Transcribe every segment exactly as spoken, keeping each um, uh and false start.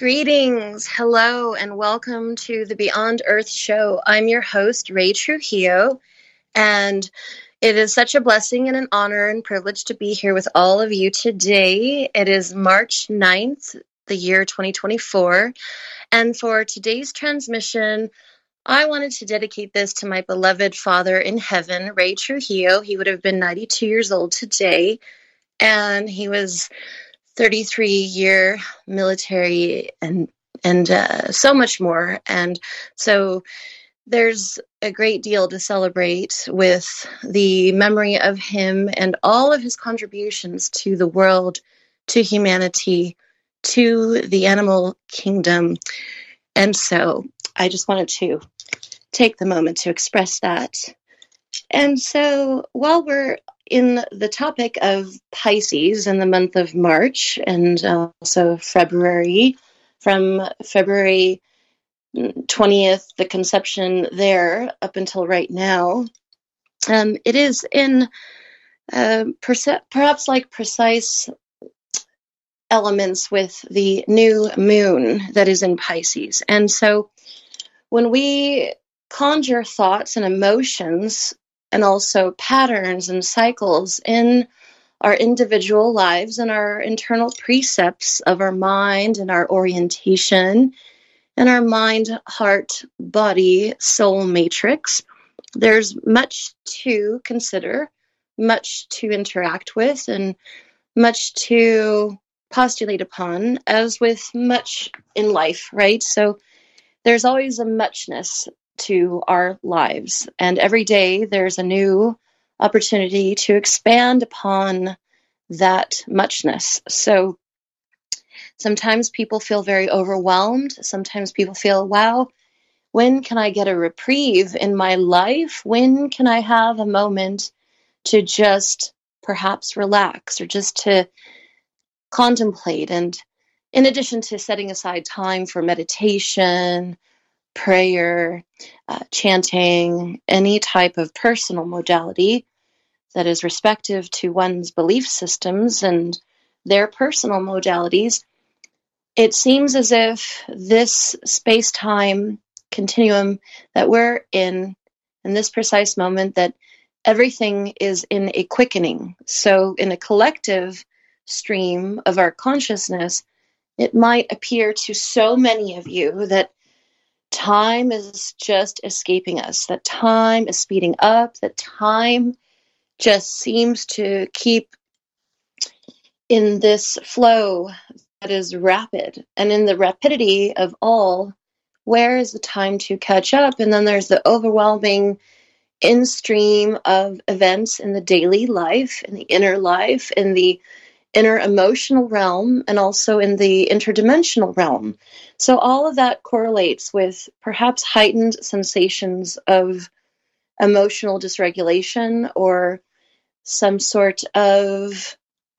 Greetings, hello, and welcome to the Beyond Earth show. I'm your host, Ray Trujillo, and it is such a blessing and an honor and privilege to be here with all of you today. It is March ninth, the year twenty twenty-four, and for today's transmission, I wanted to dedicate this to my beloved father in heaven, Ray Trujillo. He would have been ninety-two years old today, and he was thirty-three-year military and and uh, so much more. And so there's a great deal to celebrate with the memory of him and all of his contributions to the world, to humanity, to the animal kingdom. And so I just wanted to take the moment to express that. And so while we're in the topic of Pisces in the month of March and also February, from February twentieth, the conception there up until right now, um, it is in uh, perce- perhaps like precise elements with the new moon that is in Pisces. And so when we conjure thoughts and emotions and also patterns and cycles in our individual lives and our internal precepts of our mind and our orientation and our mind, heart, body, soul matrix, there's much to consider, much to interact with, and much to postulate upon, as with much in life, right? So there's always a muchness to our lives, and every day there's a new opportunity to expand upon that muchness. So sometimes people feel very overwhelmed. Sometimes people feel, wow, when can I get a reprieve in my life? When can I have a moment to just perhaps relax or just to contemplate? And in addition to setting aside time for meditation, prayer, uh, chanting, any type of personal modality that is respective to one's belief systems and their personal modalities, it seems as if this space-time continuum that we're in, in this precise moment, that everything is in a quickening. So in a collective stream of our consciousness, it might appear to so many of you that time is just escaping us, that time is speeding up, that time just seems to keep in this flow that is rapid. And in the rapidity of all, where is the time to catch up? And then there's the overwhelming in-stream of events in the daily life, in the inner life, in the inner emotional realm, and also in the interdimensional realm. So all of that correlates with perhaps heightened sensations of emotional dysregulation or some sort of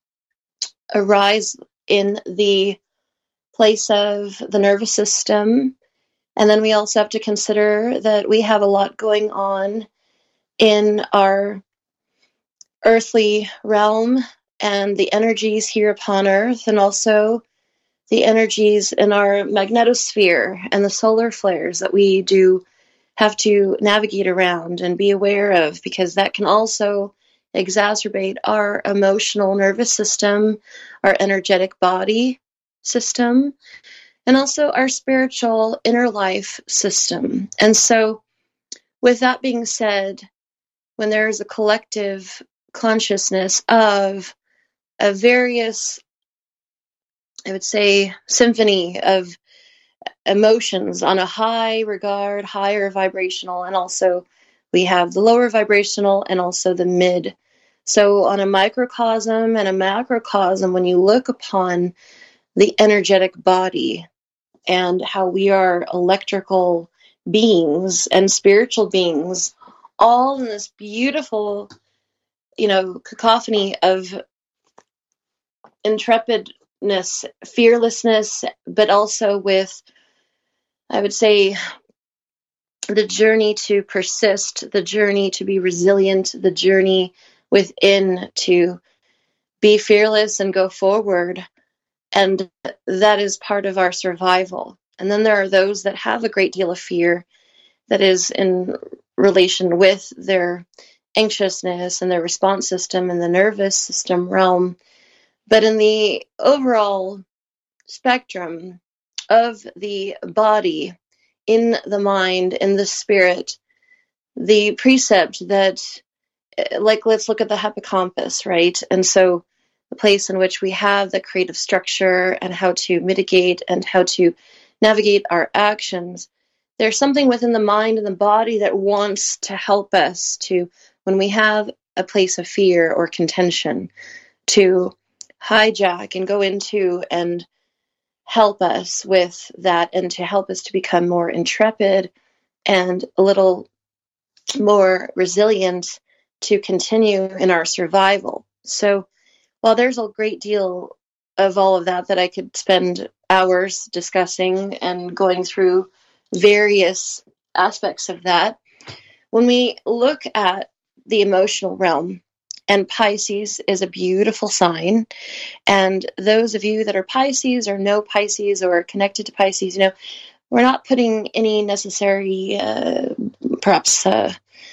a rise in the place of the nervous system. And then we also have to consider that we have a lot going on in our earthly realm and the energies here upon Earth, and also the energies in our magnetosphere and the solar flares that we do have to navigate around and be aware of, because that can also exacerbate our emotional nervous system, our energetic body system, and also our spiritual inner life system. And so, with that being said, when there is a collective consciousness of a various, I would say, symphony of emotions on a high regard, higher vibrational, and also we have the lower vibrational and also the mid. So on a microcosm and a macrocosm, when you look upon the energetic body and how we are electrical beings and spiritual beings, all in this beautiful, you know, cacophony of intrepidness, fearlessness, but also with, I would say, the journey to persist, the journey to be resilient, the journey within to be fearless and go forward. And that is part of our survival. And then there are those that have a great deal of fear that is in relation with their anxiousness and their response system and the nervous system realm. But in the overall spectrum of the body, in the mind, in the spirit, the precept that, like, let's look at the hippocampus, right? And so the place in which we have the creative structure and how to mitigate and how to navigate our actions. There's something within the mind and the body that wants to help us to, when we have a place of fear or contention, to hijack and go into and help us with that, and to help us to become more intrepid and a little more resilient to continue in our survival. So while there's a great deal of all of that that I could spend hours discussing and going through various aspects of that, when we look at the emotional realm, and Pisces is a beautiful sign, and those of you that are Pisces or know Pisces or are connected to Pisces, you know, we're not putting any necessary, uh, perhaps, uh,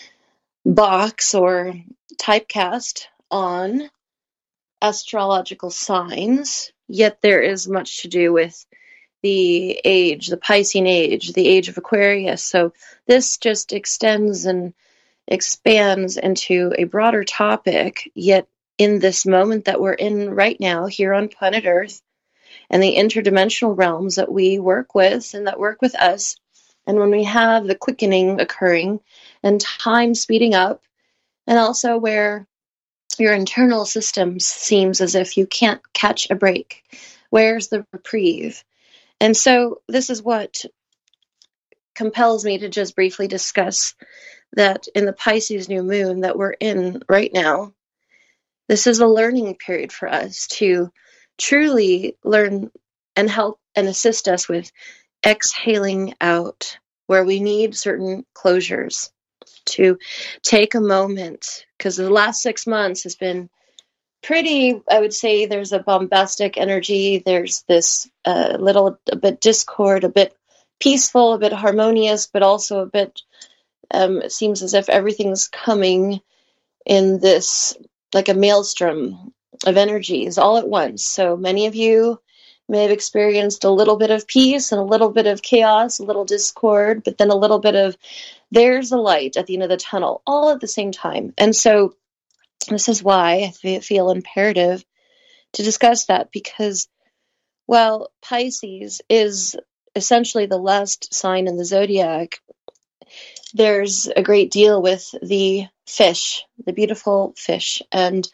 box or typecast on astrological signs, yet there is much to do with the age, the Piscean age, the age of Aquarius. So this just extends and expands into a broader topic, yet in this moment that we're in right now here on planet Earth, and the interdimensional realms that we work with and that work with us, and when we have the quickening occurring and time speeding up, and also where your internal system seems as if you can't catch a break. Where's the reprieve? And so this is what compels me to just briefly discuss that in the Pisces new moon that we're in right now, this is a learning period for us to truly learn and help and assist us with exhaling out where we need certain closures, to take a moment, because the last six months has been pretty, I would say there's a bombastic energy. There's this uh, little, a bit discord, a bit peaceful, a bit harmonious, but also a bit, um, it seems as if everything's coming in this, like a maelstrom of energies all at once. So many of you may have experienced a little bit of peace and a little bit of chaos, a little discord, but then a little bit of, there's a light at the end of the tunnel, all at the same time. And so this is why I feel imperative to discuss that, because while Pisces is essentially the last sign in the zodiac, there's a great deal with the fish, the beautiful fish. And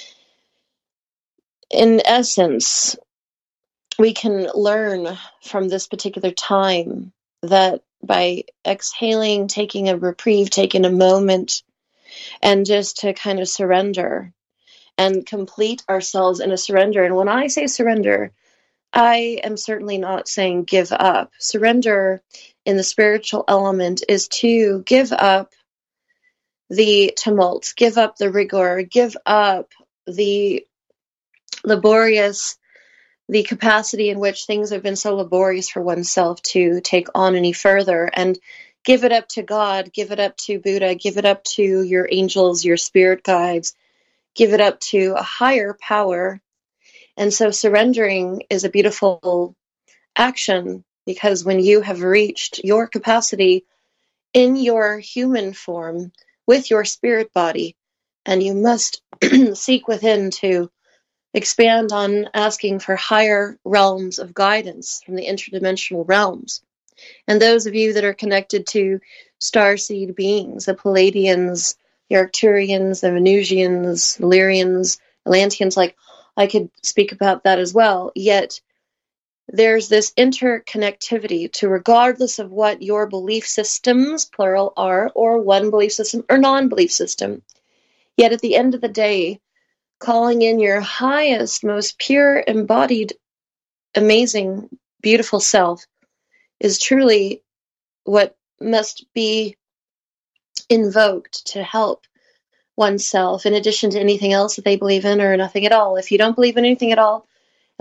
in essence, we can learn from this particular time that by exhaling, taking a reprieve, taking a moment, and just to kind of surrender and complete ourselves in a surrender. And when I say surrender, I am certainly not saying give up. Surrender in the spiritual element is to give up the tumult, give up the rigor, give up the laborious, the capacity in which things have been so laborious for oneself to take on any further, and give it up to God, give it up to Buddha, give it up to your angels, your spirit guides, give it up to a higher power. And so surrendering is a beautiful action, because when you have reached your capacity in your human form with your spirit body, and you must seek within to expand on asking for higher realms of guidance from the interdimensional realms. And those of you that are connected to starseed beings, the Palladians, the Arcturians, the Venusians, Illyrians, Atlanteans, like, I could speak about that as well. Yet there's this interconnectivity to, regardless of what your belief systems, plural, are, or one belief system or non-belief system. Yet at the end of the day, calling in your highest, most pure, embodied, amazing, beautiful self is truly what must be invoked to help oneself, in addition to anything else that they believe in or nothing at all. If you don't believe in anything at all,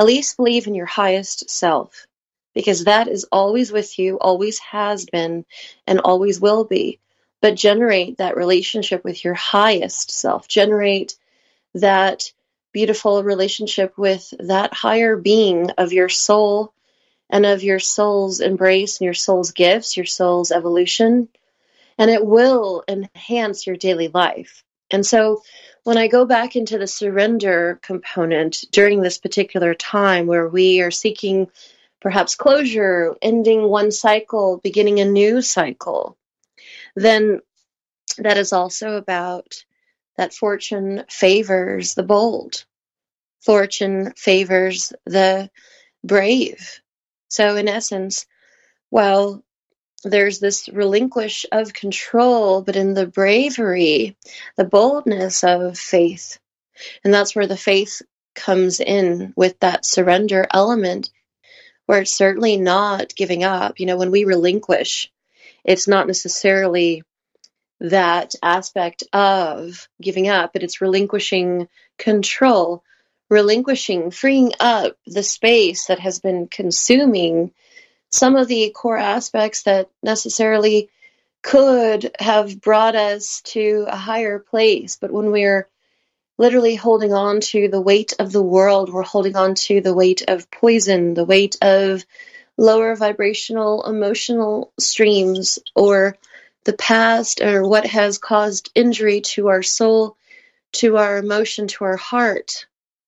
at least believe in your highest self, because that is always with you, always has been, and always will be. But generate that relationship with your highest self. Generate that beautiful relationship with that higher being of your soul and of your soul's embrace and your soul's gifts, your soul's evolution. And it will enhance your daily life. And so when I go back into the surrender component during this particular time where we are seeking perhaps closure, ending one cycle, beginning a new cycle, then that is also about that fortune favors the bold. Fortune favors the brave. So in essence, while there's this relinquish of control, but in the bravery, the boldness of faith, and that's where the faith comes in with that surrender element, where it's certainly not giving up. You know, when we relinquish, it's not necessarily that aspect of giving up, but it's relinquishing control, relinquishing, freeing up the space that has been consuming some of the core aspects that necessarily could have brought us to a higher place. But when we're literally holding on to the weight of the world, we're holding on to the weight of poison, the weight of lower vibrational emotional streams, or the past, or what has caused injury to our soul, to our emotion, to our heart.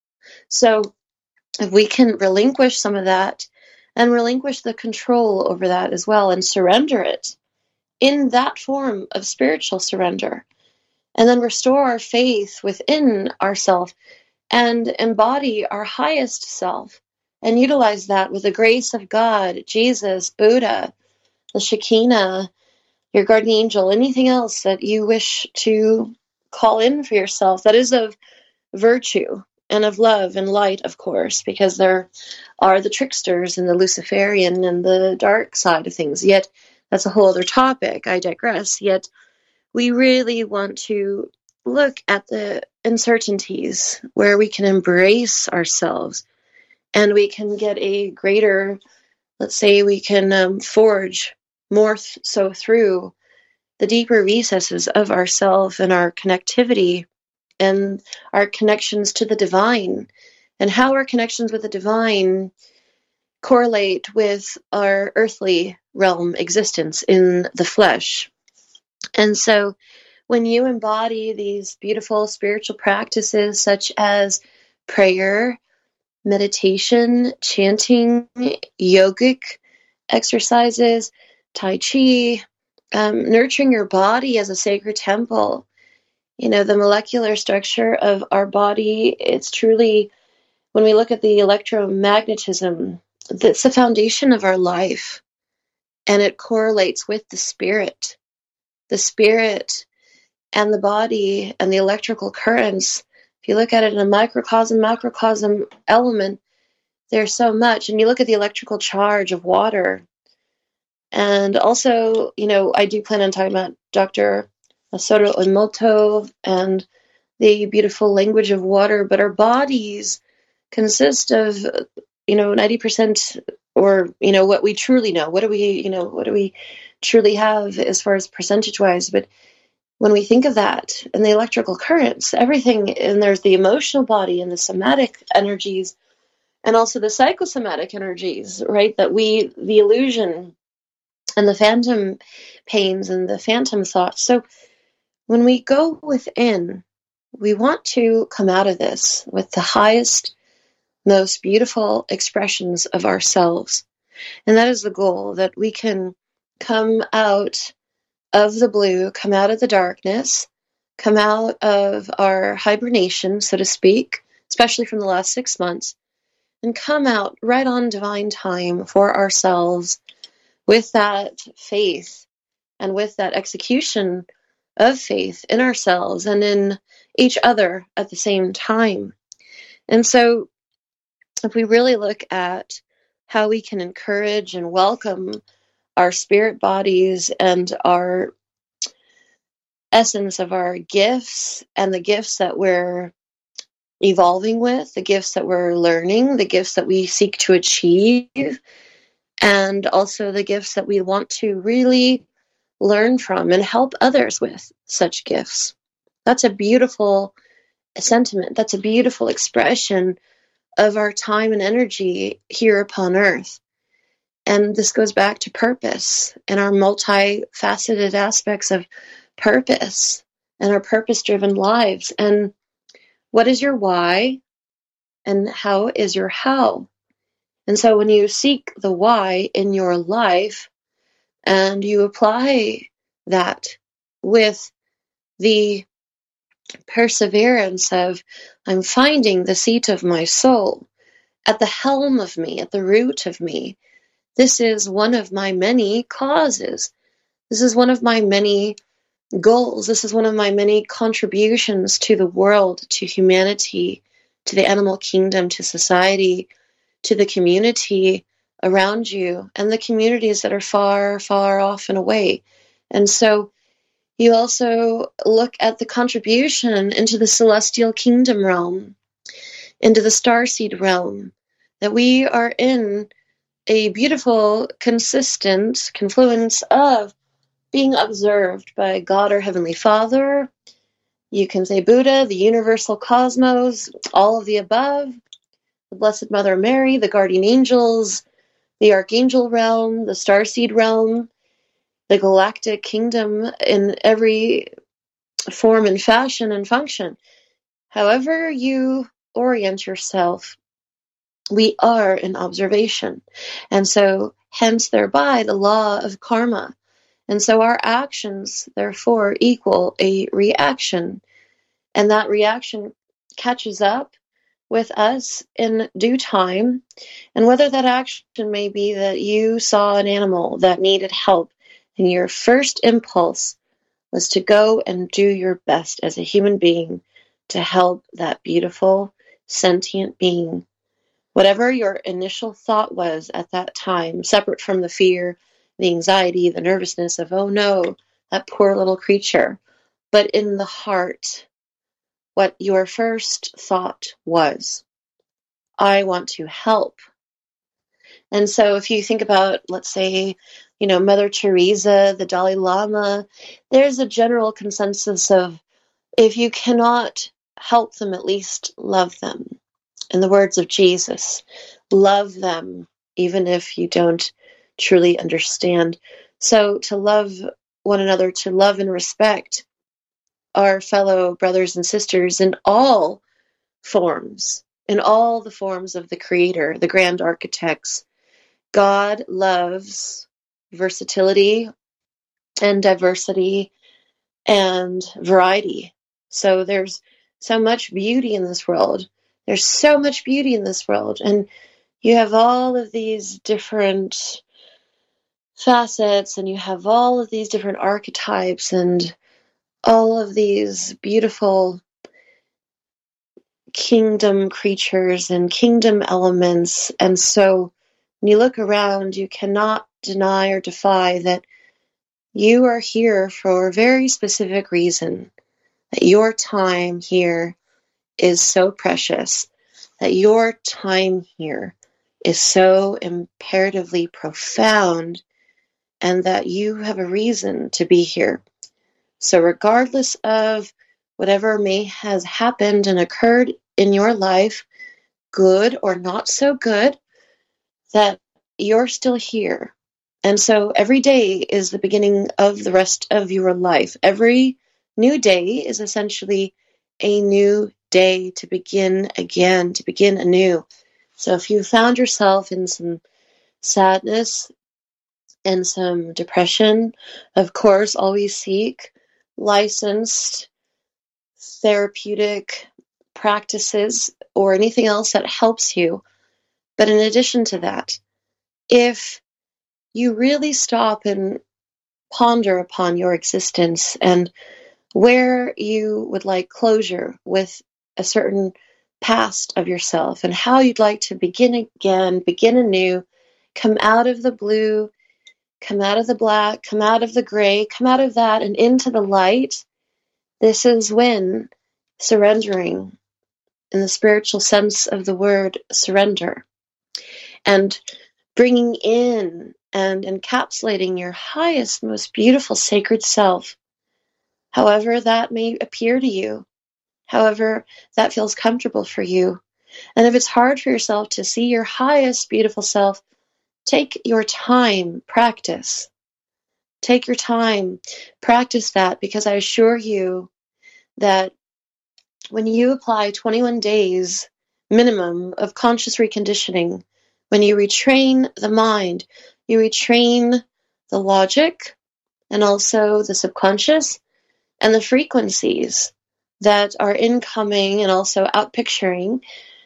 So if we can relinquish some of that and relinquish the control over that as well and surrender it in that form of spiritual surrender, and then restore our faith within ourselves and embody our highest self and utilize that with the grace of God, Jesus, Buddha, the Shekinah, your guardian angel, anything else that you wish to call in for yourself that is of virtue and of love and light, of course, because there are the tricksters and the Luciferian and the dark side of things. Yet that's a whole other topic. I digress. Yet we really want to look at the uncertainties where we can embrace ourselves and we can get a greater, let's say we can um, forge more th- so through the deeper recesses of ourself and our connectivity and our connections to the divine, and how our connections with the divine correlate with our earthly realm existence in the flesh. And so when you embody these beautiful spiritual practices such as prayer, meditation, chanting, yogic exercises, Tai Chi, um, nurturing your body as a sacred temple, you know, the molecular structure of our body, it's truly, when we look at the electromagnetism, that's the foundation of our life. And it correlates with the spirit. The spirit and the body and the electrical currents, if you look at it in a microcosm, macrocosm element, there's so much. And you look at the electrical charge of water. And also, you know, I do plan on talking about Doctor Masaru Emoto and the beautiful language of water, but our bodies consist of, you know, ninety percent, or, you know, what we truly know. What do we, you know, what do we truly have as far as percentage wise? But when we think of that and the electrical currents, everything, and there's the emotional body and the somatic energies and also the psychosomatic energies, right? That we, the illusion and the phantom pains and the phantom thoughts. So when we go within, we want to come out of this with the highest, most beautiful expressions of ourselves. And that is the goal, that we can come out of the blue, come out of the darkness, come out of our hibernation, so to speak, especially from the last six months, and come out right on divine time for ourselves with that faith and with that execution of faith in ourselves and in each other at the same time. And so if we really look at how we can encourage and welcome our spirit bodies and our essence of our gifts and the gifts that we're evolving with, the gifts that we're learning, the gifts that we seek to achieve, and also the gifts that we want to really learn from and help others with such gifts. That's a beautiful sentiment. That's a beautiful expression of our time and energy here upon earth. And this goes back to purpose and our multifaceted aspects of purpose and our purpose-driven lives. And what is your why and how is your how? And so when you seek the why in your life and you apply that with the perseverance of, I'm finding the seat of my soul at the helm of me, at the root of me. This is one of my many causes. This is one of my many goals. This is one of my many contributions to the world, to humanity, to the animal kingdom, to society, to the community around you, and the communities that are far, far off and away. And so you also look at the contribution into the celestial kingdom realm, into the starseed realm, that we are in a beautiful, consistent confluence of being observed by God, our Heavenly Father. You can say Buddha, the universal cosmos, all of the above, the Blessed Mother Mary, the guardian angels, the archangel realm, the starseed realm, the galactic kingdom in every form and fashion and function. However you orient yourself, we are in observation. And so, hence, thereby, the law of karma. And so our actions, therefore, equal a reaction. And that reaction catches up with us in due time. And whether that action may be that you saw an animal that needed help, and your first impulse was to go and do your best as a human being to help that beautiful, sentient being. Whatever your initial thought was at that time, separate from the fear, the anxiety, the nervousness of, oh no, that poor little creature. But in the heart, what your first thought was, I want to help. And so if you think about, let's say, you know, Mother Teresa, the Dalai Lama, there's a general consensus of, if you cannot help them, at least love them. In the words of Jesus, love them, even if you don't truly understand. So to love one another, to love and respect our fellow brothers and sisters in all forms, in all the forms of the Creator, the grand architects. God loves versatility and diversity and variety. So there's so much beauty in this world. There's so much beauty in this world. And you have all of these different facets, and you have all of these different archetypes, and all of these beautiful kingdom creatures and kingdom elements. And so when you look around, you cannot deny or defy that you are here for a very specific reason, that your time here is so precious, that your time here is so imperatively profound, and that you have a reason to be here. So regardless of whatever may has happened and occurred in your life, good or not so good, that you're still here. And so every day is the beginning of the rest of your life. Every new day is essentially a new day to begin again, to begin anew. So if you found yourself in some sadness and some depression, of course, always seek licensed therapeutic practices or anything else that helps you. But in addition to that, if you really stop and ponder upon your existence and where you would like closure with a certain past of yourself and how you'd like to begin again, begin anew, come out of the blue, come out of the black, come out of the gray, come out of that and into the light, this is when surrendering in the spiritual sense of the word surrender, and bringing in and encapsulating your highest, most beautiful sacred self, however that may appear to you, however that feels comfortable for you. And if it's hard for yourself to see your highest beautiful self, take your time, practice. Take your time, practice that, because I assure you that when you apply twenty-one days minimum of conscious reconditioning, when you retrain the mind, you retrain the logic and also the subconscious and the frequencies that are incoming and also outpicturing,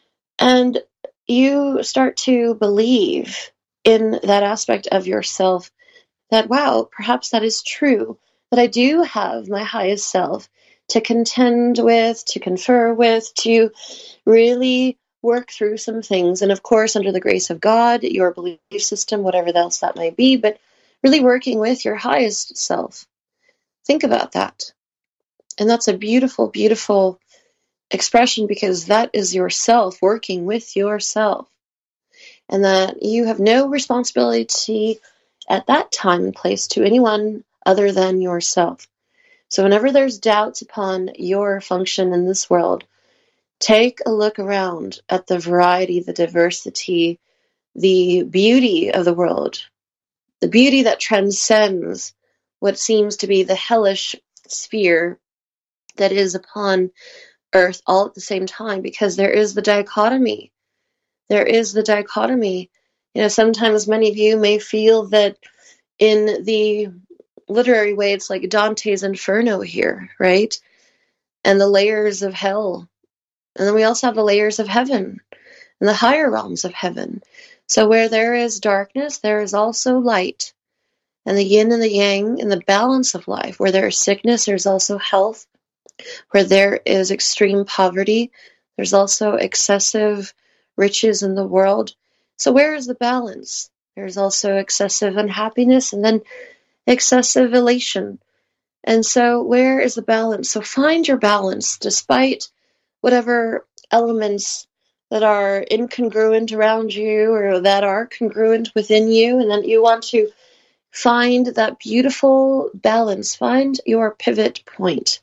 and you start to believe in that aspect of yourself that, wow, perhaps that is true, that I do have my highest self to contend with, to confer with, to really work through some things. And of course, under the grace of God, your belief system, whatever else that might be, but really working with your highest self. Think about that. And that's a beautiful, beautiful expression, because that is yourself working with yourself. And that you have no responsibility at that time and place to anyone other than yourself. So whenever there's doubts upon your function in this world, take a look around at the variety, the diversity, the beauty of the world, the beauty that transcends what seems to be the hellish sphere that is upon earth all at the same time, because there is the dichotomy. There is the dichotomy. You know, sometimes many of you may feel that in the literary way, it's like Dante's Inferno here, right? And the layers of hell. And then we also have the layers of heaven and the higher realms of heaven. So where there is darkness, there is also light. And the yin and the yang and the balance of life. Where there is sickness, there's also health. Where there is extreme poverty, there's also excessive riches in the world. So where is the balance? There's also excessive unhappiness and then excessive elation. And so where is the balance? So find your balance despite whatever elements that are incongruent around you or that are congruent within you, and then you want to find that beautiful balance. Find your pivot point.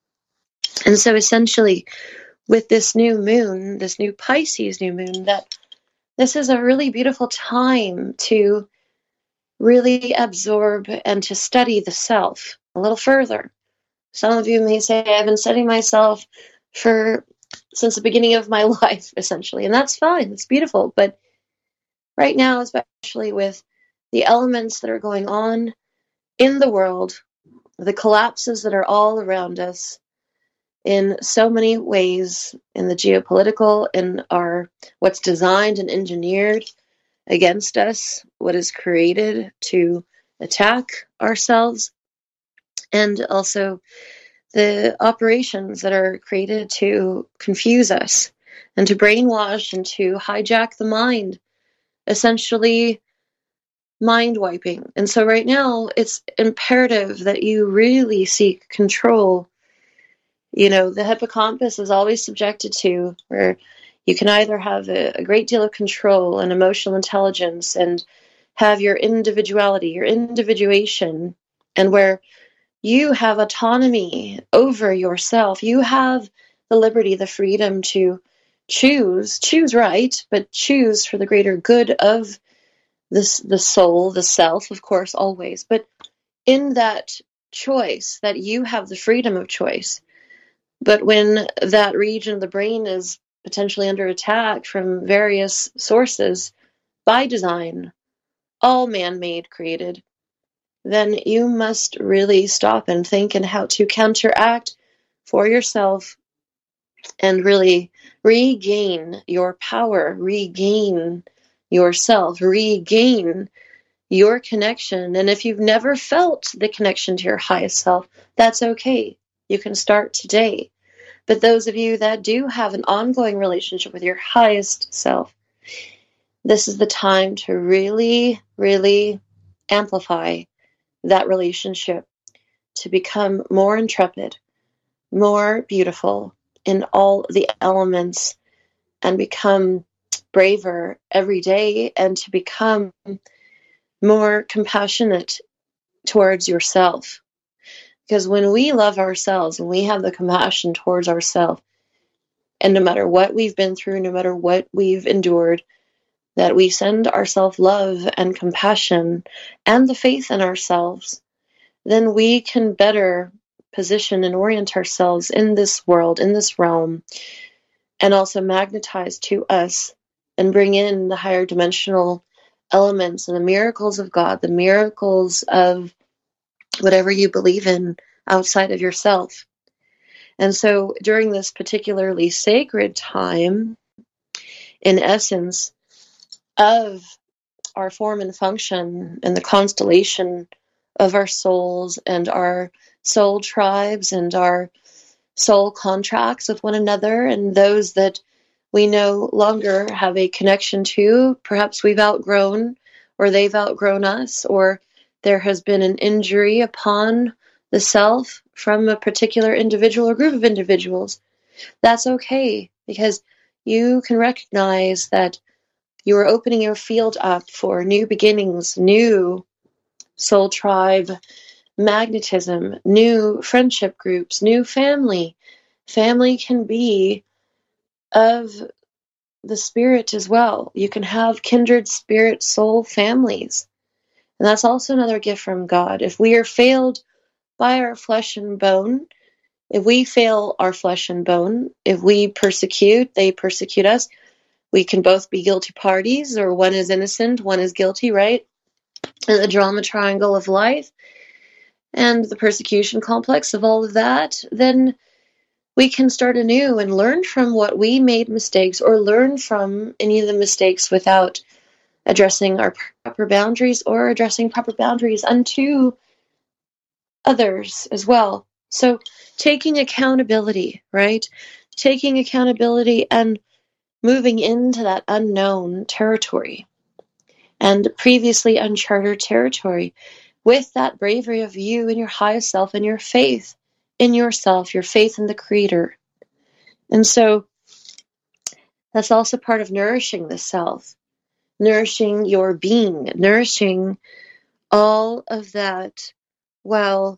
And so essentially, with this new moon, this new Pisces new moon, that this is a really beautiful time to really absorb and to study the self a little further. Some of you may say, I've been studying myself for since the beginning of my life, essentially. And that's fine. It's beautiful. But right now, especially with the elements that are going on in the world, the collapses that are all around us, in so many ways, in the geopolitical, in our what's designed and engineered against us, what is created to attack ourselves, and also the operations that are created to confuse us and to brainwash and to hijack the mind, essentially mind wiping. And so right now, it's imperative that you really seek control. You know, the hippocampus is always subjected to where you can either have a, a great deal of control and emotional intelligence and have your individuality, your individuation, and where you have autonomy over yourself. You have the liberty, the freedom to choose, choose right, but choose for the greater good of this, the soul, the self, of course, always. But in that choice, that you have the freedom of choice. But when that region of the brain is potentially under attack from various sources by design, all man-made, created, then you must really stop and think and how to counteract for yourself and really regain your power, regain yourself, regain your connection. And if you've never felt the connection to your highest self, that's okay. You can start today. But those of you that do have an ongoing relationship with your highest self, this is the time to really, really amplify that relationship, to become more intrepid, more beautiful, in all the elements and become braver every day, and to become more compassionate towards yourself. Because when we love ourselves and we have the compassion towards ourselves, and no matter what we've been through, no matter what we've endured, that we send ourselves love and compassion and the faith in ourselves, then we can better position and orient ourselves in this world, in this realm, and also magnetize to us and bring in the higher dimensional elements and the miracles of God, the miracles of whatever you believe in outside of yourself. And so during this particularly sacred time, in essence, of our form and function and the constellation of our souls and our soul tribes and our soul contracts with one another, and those that we no longer have a connection to, perhaps we've outgrown, or they've outgrown us, or there has been an injury upon the self from a particular individual or group of individuals. That's okay, because you can recognize that you are opening your field up for new beginnings, new soul tribe magnetism, new friendship groups, new family. Family can be of the spirit as well. You can have kindred spirit soul families. And that's also another gift from God. If we are failed by our flesh and bone, if we fail our flesh and bone, if we persecute, they persecute us, we can both be guilty parties, or one is innocent, one is guilty, right? And the drama triangle of life and the persecution complex of all of that, then we can start anew and learn from what we made mistakes, or learn from any of the mistakes without addressing our proper boundaries or addressing proper boundaries unto others as well. So taking accountability, right? Taking accountability and moving into that unknown territory and previously uncharted territory with that bravery of you and your highest self and your faith in yourself, your faith in the Creator. And so that's also part of nourishing the self, nourishing your being, nourishing all of that while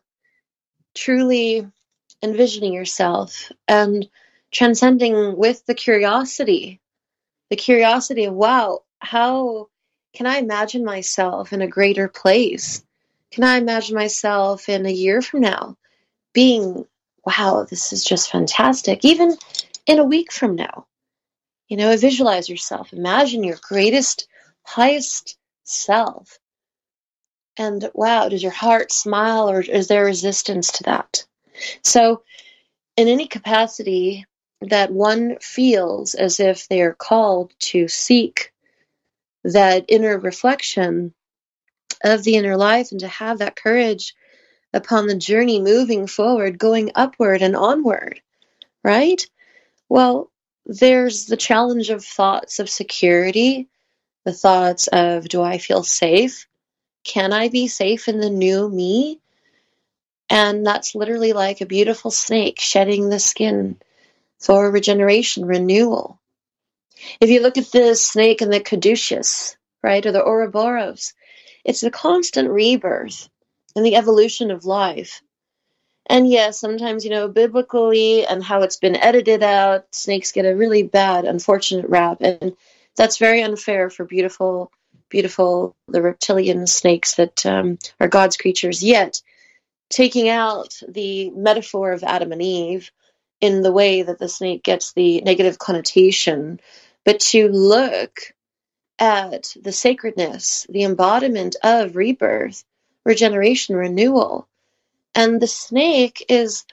truly envisioning yourself and transcending with the curiosity, the curiosity of, wow, how can I imagine myself in a greater place? Can I imagine myself in a year from now being, wow, this is just fantastic. Even in a week from now, you know, visualize yourself. Imagine your greatest, highest self. And wow, does your heart smile, or is there resistance to that? So in any capacity that one feels as if they are called to seek that inner reflection of the inner life and to have that courage upon the journey moving forward, going upward and onward, right? Well, there's the challenge of thoughts of security, the thoughts of, do I feel safe? Can I be safe in the new me? And that's literally like a beautiful snake shedding the skin for regeneration, renewal. If you look at the snake and the caduceus, right, or the Ouroboros, it's a constant rebirth and the evolution of life. And yes, sometimes, you know, biblically and how it's been edited out, snakes get a really bad, unfortunate rap. And that's very unfair for beautiful, beautiful, the reptilian snakes that um, are God's creatures. Yet, taking out the metaphor of Adam and Eve in the way that the snake gets the negative connotation, but to look at the sacredness, the embodiment of rebirth, regeneration, renewal. And the snake is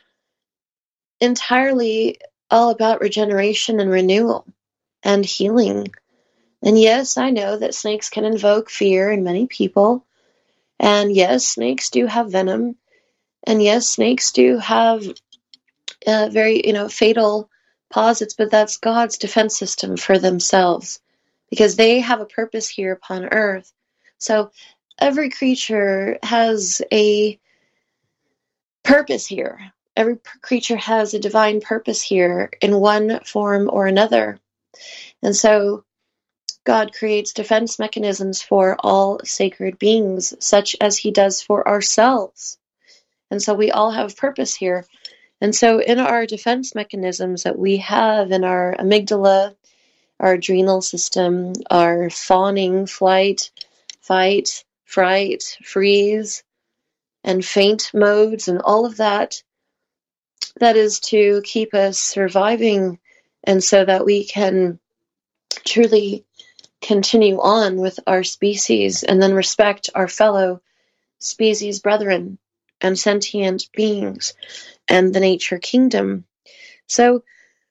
entirely all about regeneration and renewal and healing. And yes, I know that snakes can invoke fear in many people. And yes, snakes do have venom. And yes, snakes do have uh, very, you know, fatal posits, but that's God's defense system for themselves, because they have a purpose here upon earth. So every creature has a purpose here. every creature has a divine purpose here in one form or another. And so God creates defense mechanisms for all sacred beings, such as he does for ourselves. And so we all have purpose here. And so in our defense mechanisms that we have in our amygdala, our adrenal system, our fawning, flight, fight, fright, freeze, and faint modes, and all of that, that is to keep us surviving, and so that we can truly continue on with our species and then respect our fellow species brethren and sentient beings and the nature kingdom. So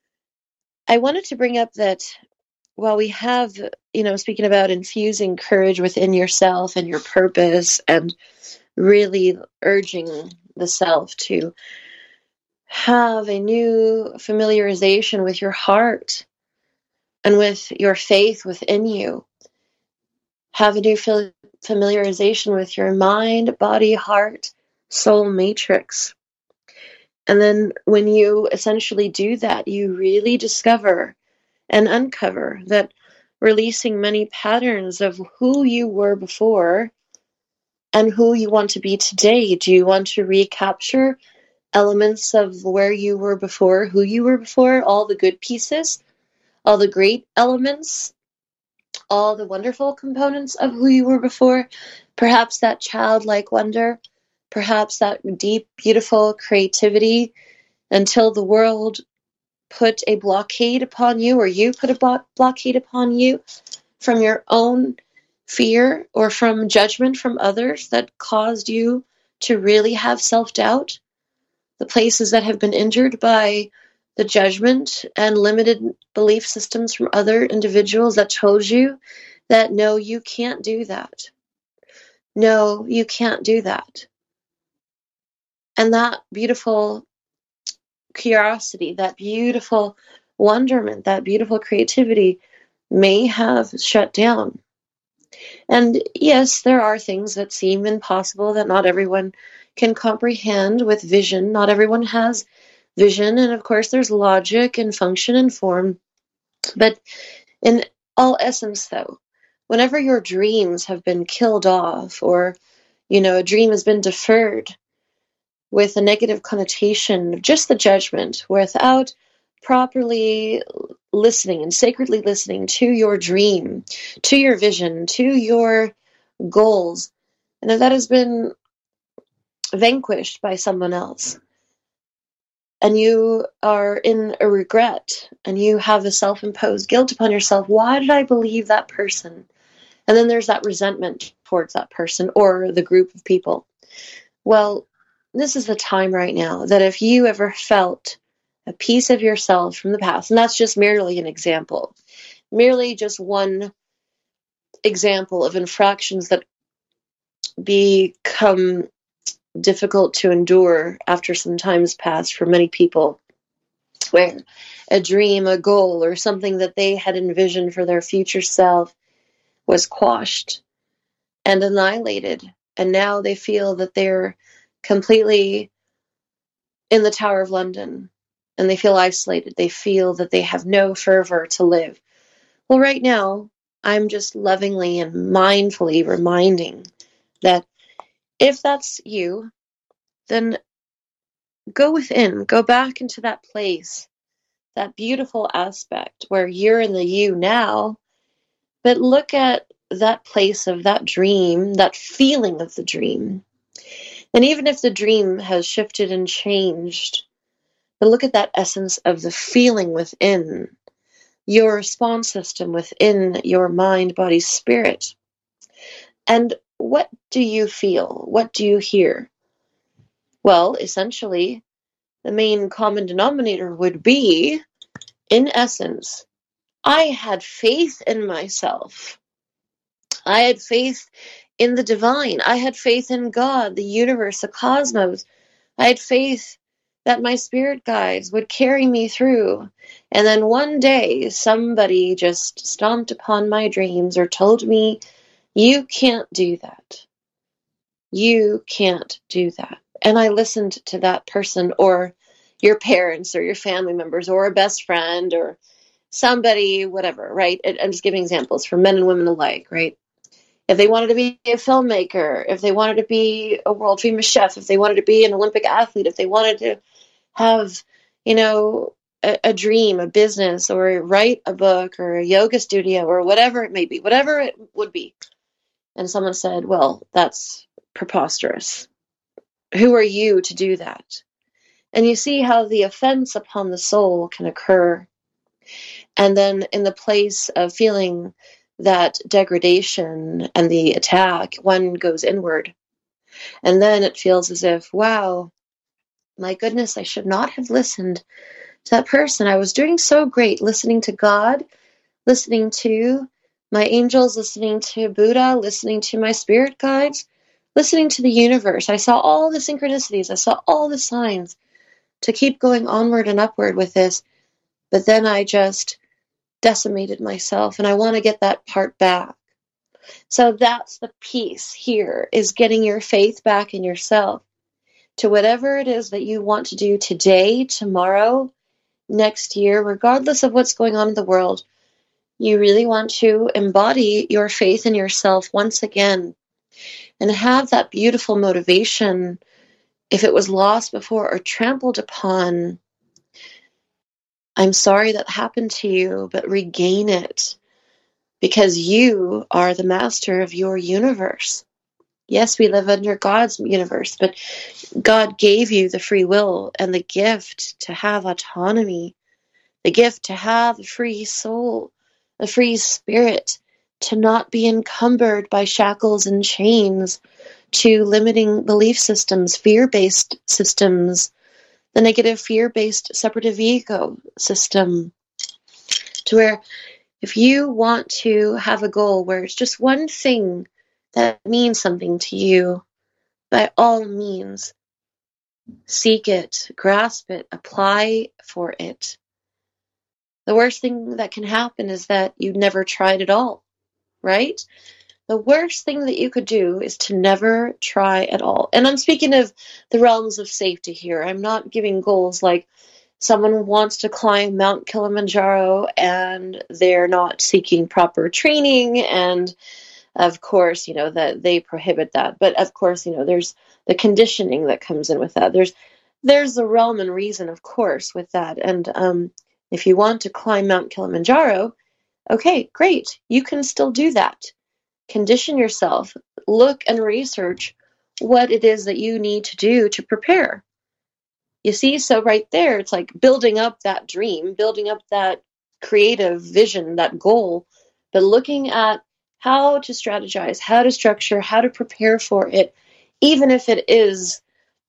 I wanted to bring up that while we have, you know, speaking about infusing courage within yourself and your purpose and really urging the self to have a new familiarization with your heart and with your faith within you, have a new familiarization with your mind, body, heart, soul matrix. And then when you essentially do that, you really discover and uncover that releasing many patterns of who you were before and who you want to be today. Do you want to recapture elements of where you were before, who you were before, all the good pieces, all the great elements, all the wonderful components of who you were before? Perhaps that childlike wonder, perhaps that deep, beautiful creativity, until the world put a blockade upon you, or you put a blo- blockade upon you from your own fear or from judgment from others that caused you to really have self-doubt. The places that have been injured by the judgment and limited belief systems from other individuals that told you that, no, you can't do that. No, you can't do that. And that beautiful curiosity, that beautiful wonderment, that beautiful creativity may have shut down. And yes, there are things that seem impossible that not everyone can comprehend with vision. Not everyone has vision. And of course, there's logic and function and form. But in all essence, though, whenever your dreams have been killed off, or, you know, a dream has been deferred with a negative connotation, just the judgment, without properly listening and sacredly listening to your dream, to your vision, to your goals, and if that has been vanquished by someone else, and you are in a regret, and you have a self-imposed guilt upon yourself, why did I believe that person? And then there's that resentment towards that person or the group of people. Well, this is the time right now that if you ever felt a piece of yourself from the past, and that's just merely an example, merely just one example of infractions that become difficult to endure after some time's passed for many people, where a dream, a goal, or something that they had envisioned for their future self was quashed and annihilated, and now they feel that they're completely in the Tower of London, and they feel isolated. They feel that they have no fervor to live. Well, right now, I'm just lovingly and mindfully reminding that if that's you, then go within, go back into that place, that beautiful aspect where you're in the you now, but look at that place of that dream, that feeling of the dream. And even if the dream has shifted and changed, but look at that essence of the feeling within, your response system within your mind, body, spirit. And what do you feel? What do you hear? Well, essentially, the main common denominator would be, in essence, I had faith in myself. I had faith in the divine. I had faith in God, the universe, the cosmos. I had faith that my spirit guides would carry me through. And then one day, somebody just stomped upon my dreams or told me, you can't do that. You can't do that. And I listened to that person, or your parents or your family members or a best friend or somebody, whatever, right? I'm just giving examples for men and women alike, right? If they wanted to be a filmmaker, if they wanted to be a world famous chef, if they wanted to be an Olympic athlete, if they wanted to have, you know, a, a dream, a business, or write a book or a yoga studio or whatever it may be, whatever it would be. And someone said, well, that's preposterous. Who are you to do that? And you see how the offense upon the soul can occur. And then in the place of feeling that degradation and the attack, one goes inward. And then it feels as if, wow, my goodness, I should not have listened to that person. I was doing so great listening to God, listening to my angels, listening to Buddha, listening to my spirit guides, listening to the universe. I saw all the synchronicities. I saw all the signs to keep going onward and upward with this. But then I just decimated myself, and I want to get that part back. So that's the piece here, is getting your faith back in yourself to whatever it is that you want to do today, tomorrow, next year, regardless of what's going on in the world. You really want to embody your faith in yourself once again and have that beautiful motivation. If it was lost before or trampled upon, I'm sorry that happened to you, but regain it, because you are the master of your universe. Yes, we live under God's universe, but God gave you the free will and the gift to have autonomy, the gift to have a free soul, a free spirit, to not be encumbered by shackles and chains, to limiting belief systems, fear-based systems, the negative fear-based separative ego system, to where if you want to have a goal where it's just one thing that means something to you, by all means, seek it, grasp it, apply for it. The worst thing that can happen is that you never tried at all, right? The worst thing that you could do is to never try at all. And I'm speaking of the realms of safety here. I'm not giving goals like someone wants to climb Mount Kilimanjaro and they're not seeking proper training, and of course, you know, that they prohibit that. But of course, you know, there's the conditioning that comes in with that. There's there's the realm and reason, of course, with that. And um, if you want to climb Mount Kilimanjaro, okay, great. You can still do that. Condition yourself. Look and research what it is that you need to do to prepare. You see, so right there, it's like building up that dream, building up that creative vision, that goal, but looking at how to strategize, how to structure, how to prepare for it, even if it is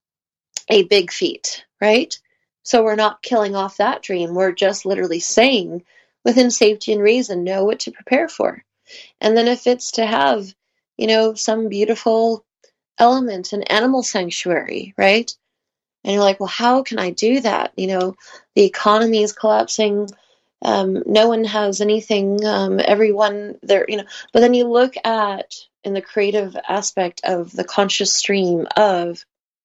a big feat, right? So we're not killing off that dream. We're just literally saying, within safety and reason, know what to prepare for. And then if it's to have, you know, some beautiful element, an animal sanctuary, right? And you're like, well, how can I do that? You know, the economy is collapsing. Um, no one has anything. Um, everyone there, you know, but then you look at in the creative aspect of the conscious stream of,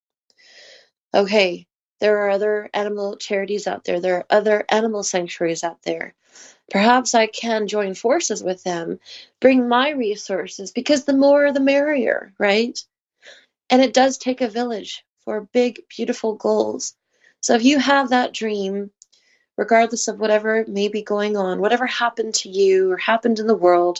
okay, there are other animal charities out there. There are other animal sanctuaries out there. Perhaps I can join forces with them, bring my resources, because the more the merrier, right? And it does take a village for big, beautiful goals. So if you have that dream, regardless of whatever may be going on, whatever happened to you or happened in the world,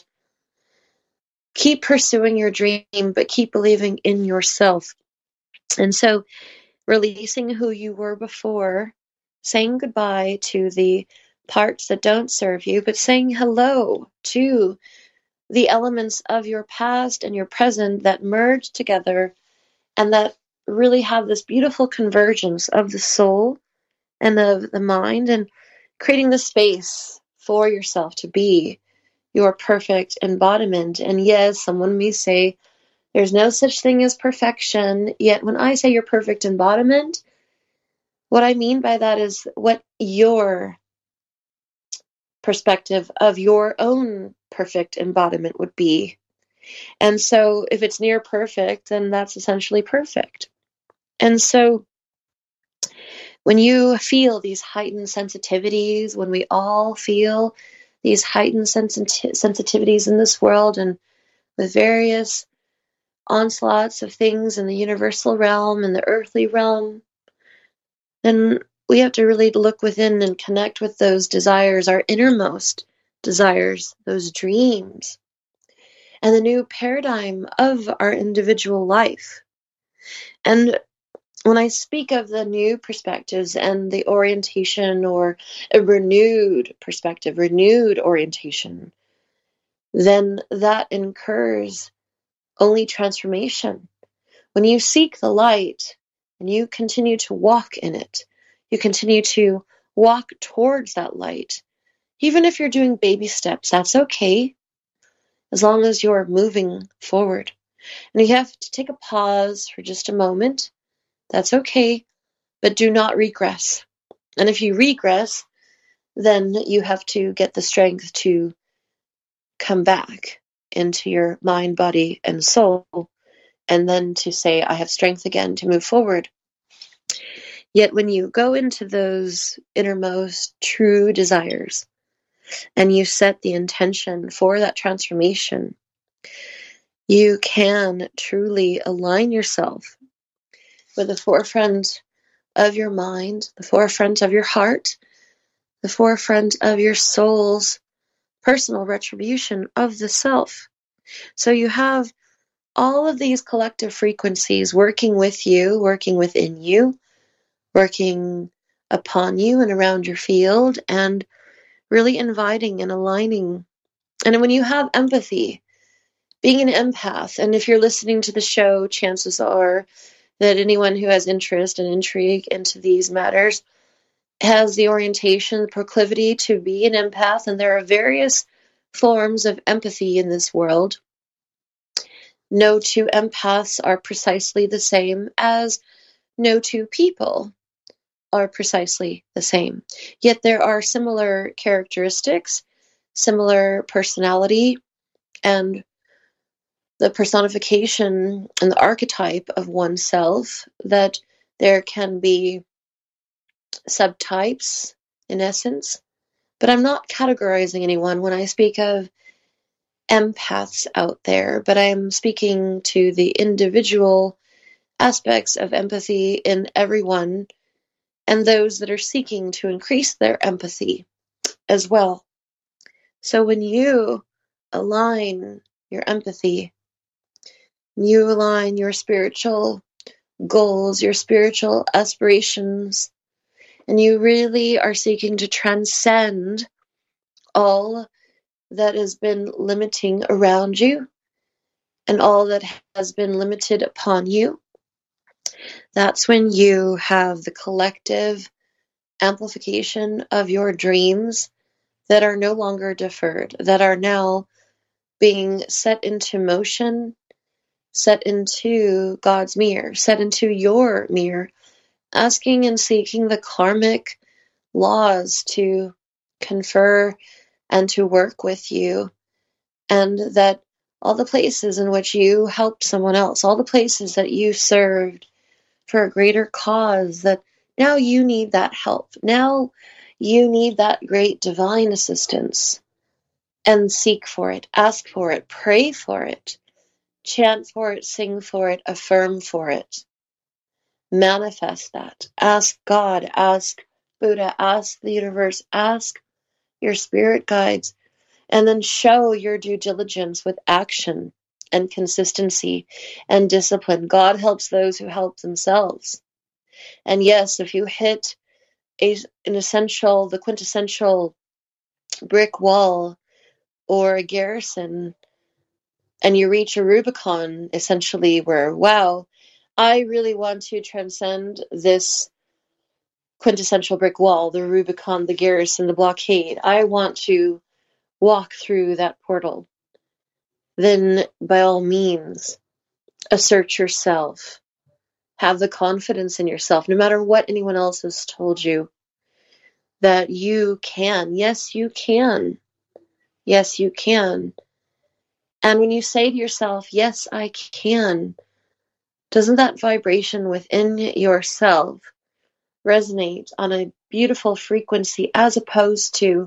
keep pursuing your dream, but keep believing in yourself. And so releasing who you were before, saying goodbye to the parts that don't serve you, but saying hello to the elements of your past and your present that merge together and that really have this beautiful convergence of the soul and of the mind, and creating the space for yourself to be your perfect embodiment. And yes, someone may say there's no such thing as perfection, yet when I say your perfect embodiment, what I mean by that is what your perspective of your own perfect embodiment would be. And so if it's near perfect, then that's essentially perfect. And so when you feel these heightened sensitivities, when we all feel these heightened sensit- sensitivities in this world, and with various onslaughts of things in the universal realm and the earthly realm, then we have to really look within and connect with those desires, our innermost desires, those dreams, and the new paradigm of our individual life. And when I speak of the new perspectives and the orientation, or a renewed perspective, renewed orientation, then that incurs only transformation. When you seek the light and you continue to walk in it, you continue to walk towards that light. Even if you're doing baby steps, that's okay, as long as you're moving forward. And you have to take a pause for just a moment. That's okay, but do not regress. And if you regress, then you have to get the strength to come back into your mind, body, and soul, and then to say, I have strength again to move forward. Yet when you go into those innermost true desires and you set the intention for that transformation, you can truly align yourself with the forefront of your mind, the forefront of your heart, the forefront of your soul's personal retribution of the self. So you have all of these collective frequencies working with you, working within you, working upon you and around your field, and really inviting and aligning. And when you have empathy, being an empath, and if you're listening to the show, chances are that anyone who has interest and intrigue into these matters has the orientation, the proclivity to be an empath, and there are various forms of empathy in this world. No two empaths are precisely the same, as no two people are precisely the same. Yet there are similar characteristics, similar personality, and the personification and the archetype of oneself, that there can be subtypes in essence. But I'm not categorizing anyone when I speak of empaths out there, but I'm speaking to the individual aspects of empathy in everyone, and those that are seeking to increase their empathy as well. So when you align your empathy, you align your spiritual goals, your spiritual aspirations, and you really are seeking to transcend all that has been limiting around you and all that has been limited upon you, that's when you have the collective amplification of your dreams that are no longer deferred, that are now being set into motion, set into God's mirror, set into your mirror, asking and seeking the karmic laws to confer and to work with you, and that all the places in which you helped someone else, all the places that you served for a greater cause, that now you need that help. Now you need that great divine assistance, and seek for it, ask for it, pray for it, chant for it, sing for it, affirm for it. Manifest that. Ask God, ask Buddha, ask the universe, ask your spirit guides, and then show your due diligence with action and consistency and discipline. God helps those who help themselves. And yes, if you hit a, an essential, the quintessential brick wall or a garrison, and you reach a Rubicon, essentially, where, wow, I really want to transcend this quintessential brick wall, the Rubicon, the garrison, the blockade. I want to walk through that portal. Then, by all means, assert yourself. Have the confidence in yourself, no matter what anyone else has told you, that you can. Yes, you can. Yes, you can. And when you say to yourself, yes, I can, Doesn't that vibration within yourself resonate on a beautiful frequency, as opposed to,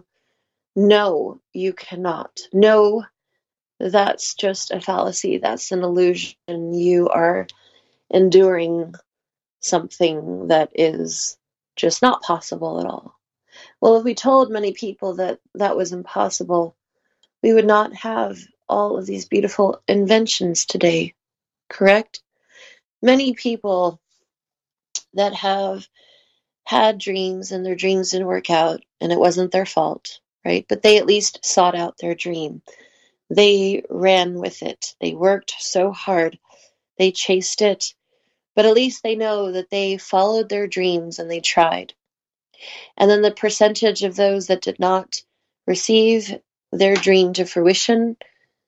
no, you cannot. No, that's just a fallacy. That's an illusion. You are enduring something that is just not possible at all. Well, if we told many people that that was impossible, we would not have all of these beautiful inventions today, correct? Many people that have had dreams and their dreams didn't work out, and it wasn't their fault, right? But they at least sought out their dream. They ran with it. They worked so hard. They chased it. But at least they know that they followed their dreams and they tried. And then the percentage of those that did not receive their dream to fruition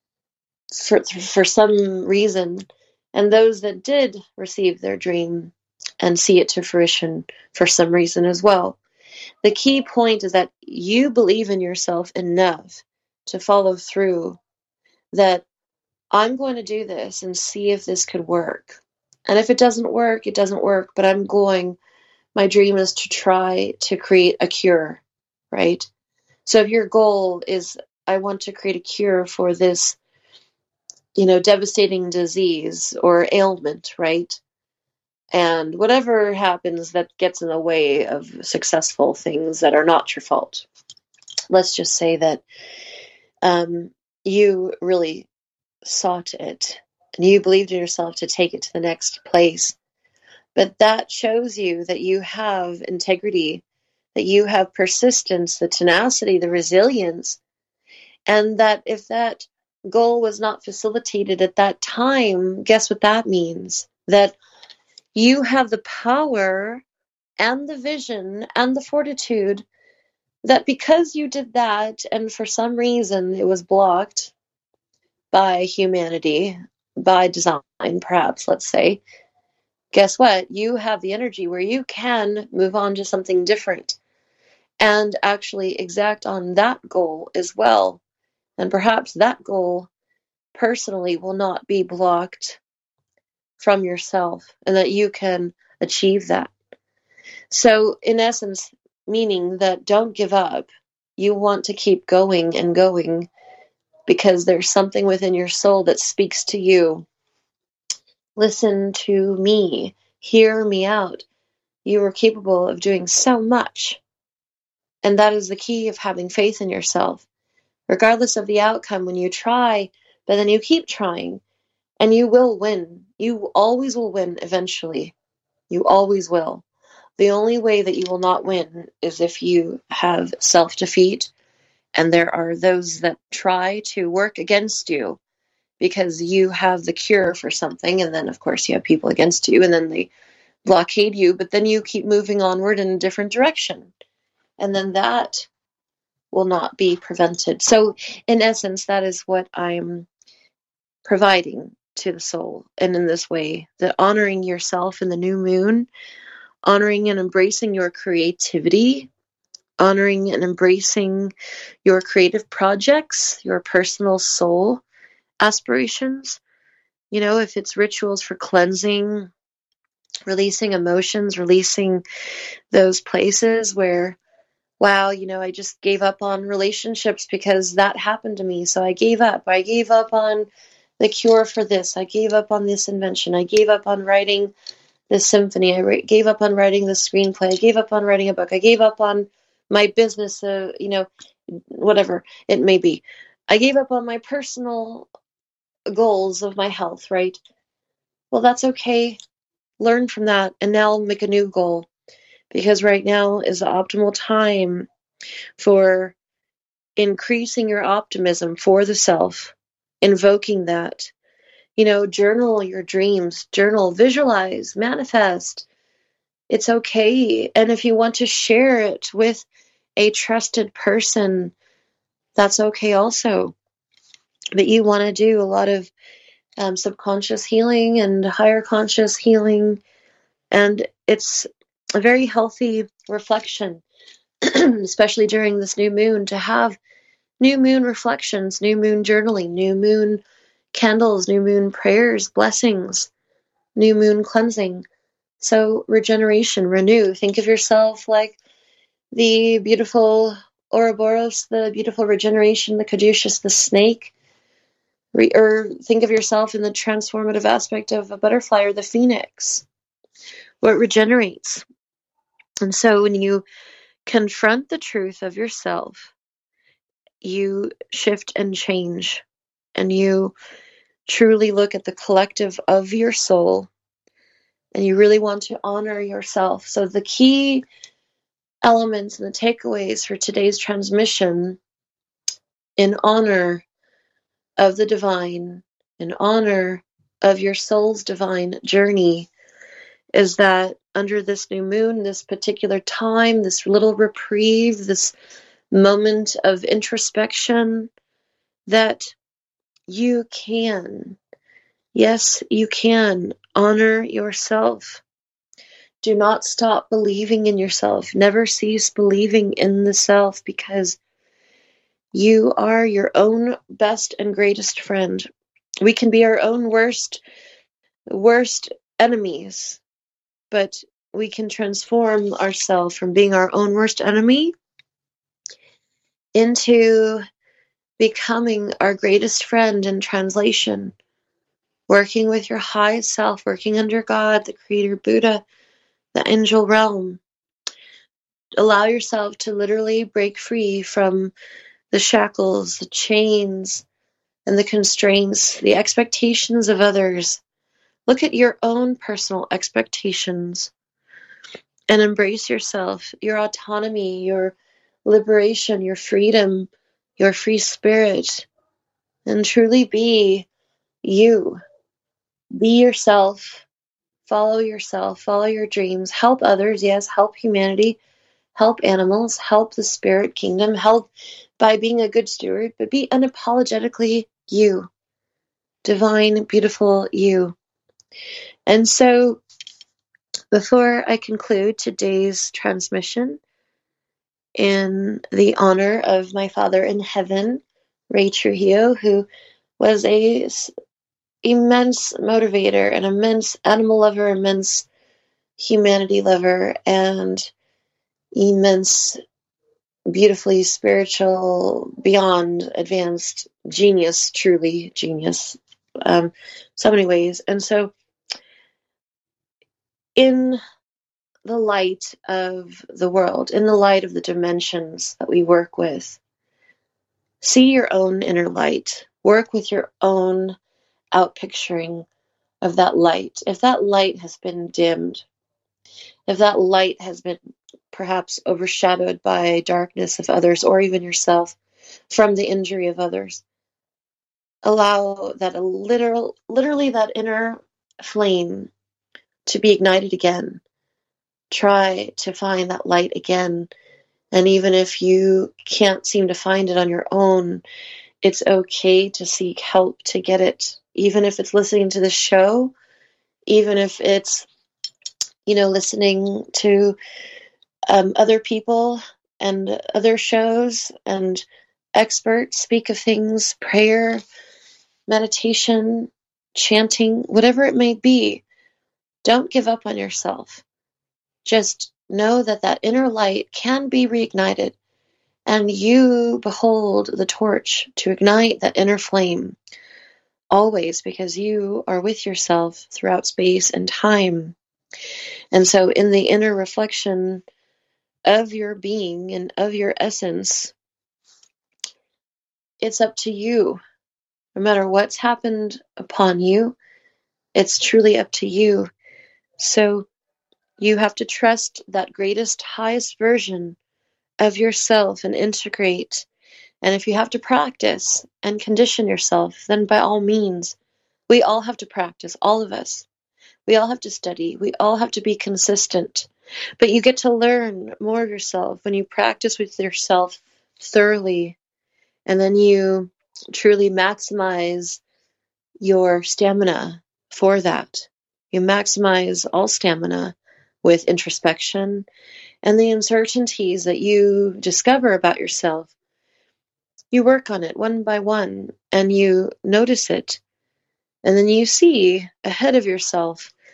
for, for some reason, and those that did receive their dream and see it to fruition for some reason as well. The key point is that you believe in yourself enough to follow through, that I'm going to do this and see if this could work. And if it doesn't work, it doesn't work, but I'm going, my dream is to try to create a cure, right? So if your goal is, I want to create a cure for this, you know, devastating disease or ailment, right? And whatever happens that gets in the way of successful things that are not your fault. Let's just say that um, you really sought it and you believed in yourself to take it to the next place. But that shows you that you have integrity, that you have persistence, the tenacity, the resilience, and that if that goal was not facilitated at that time, guess what that means? That you have the power and the vision and the fortitude, that because you did that and for some reason it was blocked by humanity, by design perhaps, let's say, guess what? You have the energy where you can move on to something different and actually exact on that goal as well. And perhaps that goal personally will not be blocked from yourself, and that you can achieve that. So in essence, meaning that don't give up. You want to keep going and going because there's something within your soul that speaks to you. Listen to me. Hear me out. You are capable of doing so much. And that is the key of having faith in yourself. Regardless of the outcome, when you try, but then you keep trying, and you will win. You always will win eventually. You always will. The only way that you will not win is if you have self-defeat, and there are those that try to work against you because you have the cure for something, and then of course you have people against you, and then they blockade you, but then you keep moving onward in a different direction, and then that will not be prevented. So in essence, that is what I'm providing to the soul, and in this way, that honoring yourself in the new moon, honoring and embracing your creativity, honoring and embracing your creative projects, your personal soul aspirations. You know, if it's rituals for cleansing, releasing emotions, releasing those places where, wow, you know, I just gave up on relationships because that happened to me. So I gave up. I gave up on the cure for this. I gave up on this invention. I gave up on writing this symphony. I ra- gave up on writing the screenplay. I gave up on writing a book. I gave up on my business, uh, you know, whatever it may be. I gave up on my personal goals of my health, right? Well, that's okay. Learn from that and now make a new goal, because right now is the optimal time for increasing your optimism for the self, invoking that. You know, journal your dreams, journal, visualize, manifest. It's okay. And if you want to share it with a trusted person, that's okay also. But you want to do a lot of um, subconscious healing and higher conscious healing. And it's a very healthy reflection, especially during this new moon, to have new moon reflections, new moon journaling, new moon candles, new moon prayers, blessings. new moon cleansing. So regeneration, renew. Think of yourself like the beautiful Ouroboros, the beautiful regeneration, the caduceus, the snake. Re- or think of yourself in the transformative aspect of a butterfly or the phoenix, where it regenerates. And so when you confront the truth of yourself, you shift and change, and you truly look at the collective of your soul, and you really want to honor yourself. So the key elements and the takeaways for today's transmission, in honor of the divine, in honor of your soul's divine journey, is that under this new moon, this particular time, this little reprieve, this moment of introspection, that you can, yes, you can honor yourself. Do not stop believing in yourself. Never cease believing in the self, because you are your own best and greatest friend. We can be our own worst, worst enemies, but we can transform ourselves from being our own worst enemy into becoming our greatest friend in translation, working with your highest self, working under God, the Creator, Buddha, the angel realm. Allow yourself to literally break free from the shackles, the chains, and the constraints, the expectations of others. Look at your own personal expectations and embrace yourself, your autonomy, your liberation, your freedom, your free spirit, and truly be you. Be yourself. Follow yourself. Follow your dreams. Help others. Yes, help humanity. Help animals. Help the spirit kingdom. Help by being a good steward, but be unapologetically you. Divine, beautiful you. And so, before I conclude today's transmission, in the honor of my Father in heaven, Ray Trujillo, who was a s- immense motivator, an immense animal lover, immense humanity lover, and immense, beautifully spiritual, beyond advanced genius, truly genius, um, so many ways. And so, in the light of the world, in the light of the dimensions that we work with, see your own inner light. Work with your own outpicturing of that light. If that light has been dimmed, if that light has been perhaps overshadowed by darkness of others, or even yourself, from the injury of others, allow that a literal, literally that inner flame to be ignited again. Try to find that light again. And even if you can't seem to find it on your own, it's okay to seek help to get it. Even if it's listening to the show, even if it's, you know, listening to um, other people and other shows and experts speak of things, prayer, meditation, chanting, whatever it may be. Don't give up on yourself. Just know that that inner light can be reignited, and you behold the torch to ignite that inner flame always, because you are with yourself throughout space and time. And so in the inner reflection of your being and of your essence, it's up to you. No matter what's happened upon you, it's truly up to you. So you have to trust that greatest, highest version of yourself and integrate. And if you have to practice and condition yourself, then by all means, we all have to practice, all of us. We all have to study. We all have to be consistent. But you get to learn more of yourself when you practice with yourself thoroughly. And then you truly maximize your stamina for that. You maximize all stamina with introspection and the uncertainties that you discover about yourself. You work on it one by one and you notice it. And then you see ahead of yourself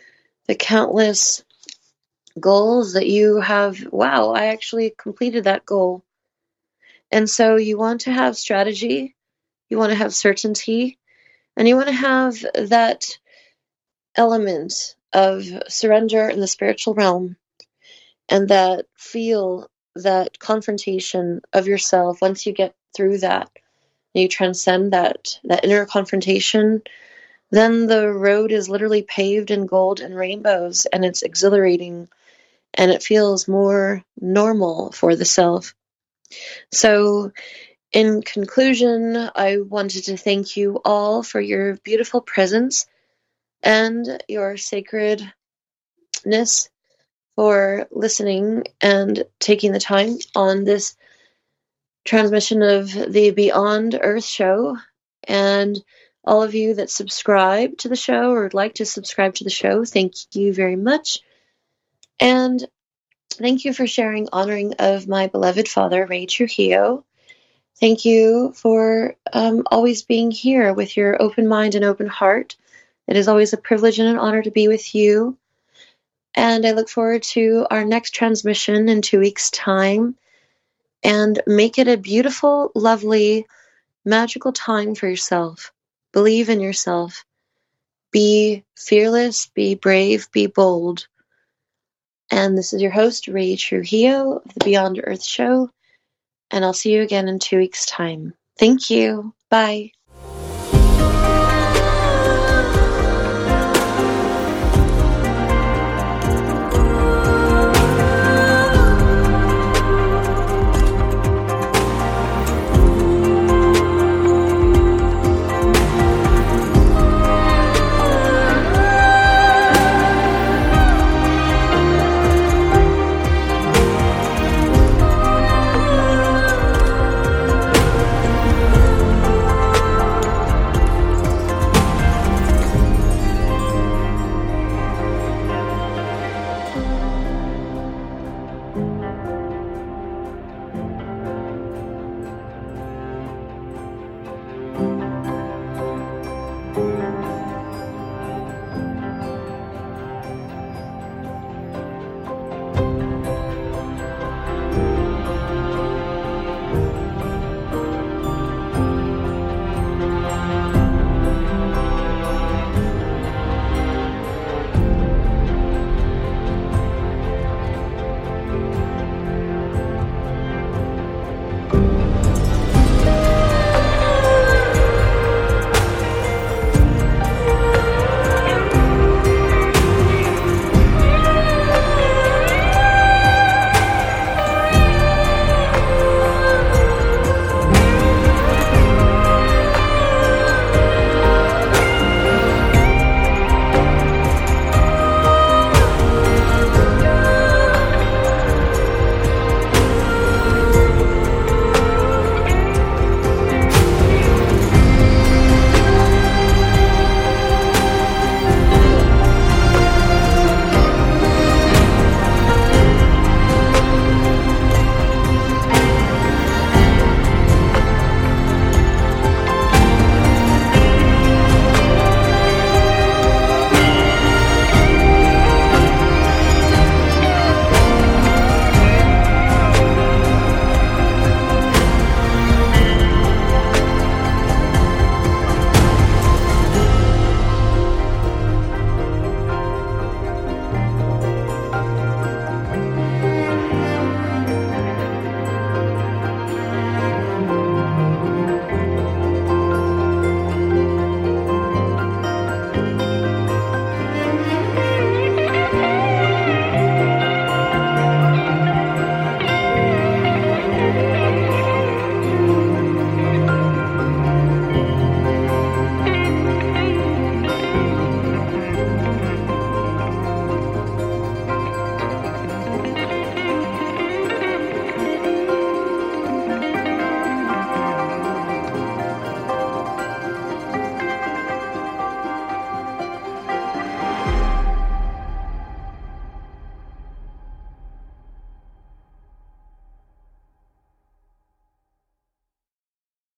the countless goals that you have. Wow, I actually completed that goal. And so you want to have strategy, you want to have certainty, and you want to have that element of surrender in the spiritual realm, and that feel that confrontation of yourself. Once you get through that, you transcend that that inner confrontation, then the road is literally paved in gold and rainbows, and it's exhilarating, and it feels more normal for the self. So in conclusion, I wanted to thank you all for your beautiful presence and your sacredness, for listening and taking the time on this transmission of the Beyond Earth show. And all of you that subscribe to the show or would like to subscribe to the show, thank you very much. And thank you for sharing Honoring of my beloved father, Ray Trujillo. Thank you for um, always being here with your open mind and open heart. It is always a privilege and an honor to be with you. And I look forward to our next transmission in two weeks' time. And make it a beautiful, lovely, magical time for yourself. Believe in yourself. Be fearless, be brave, be bold. And this is your host, Ray Trujillo of the Beyond Earth show. And I'll see you again in two weeks' time. Thank you. Bye.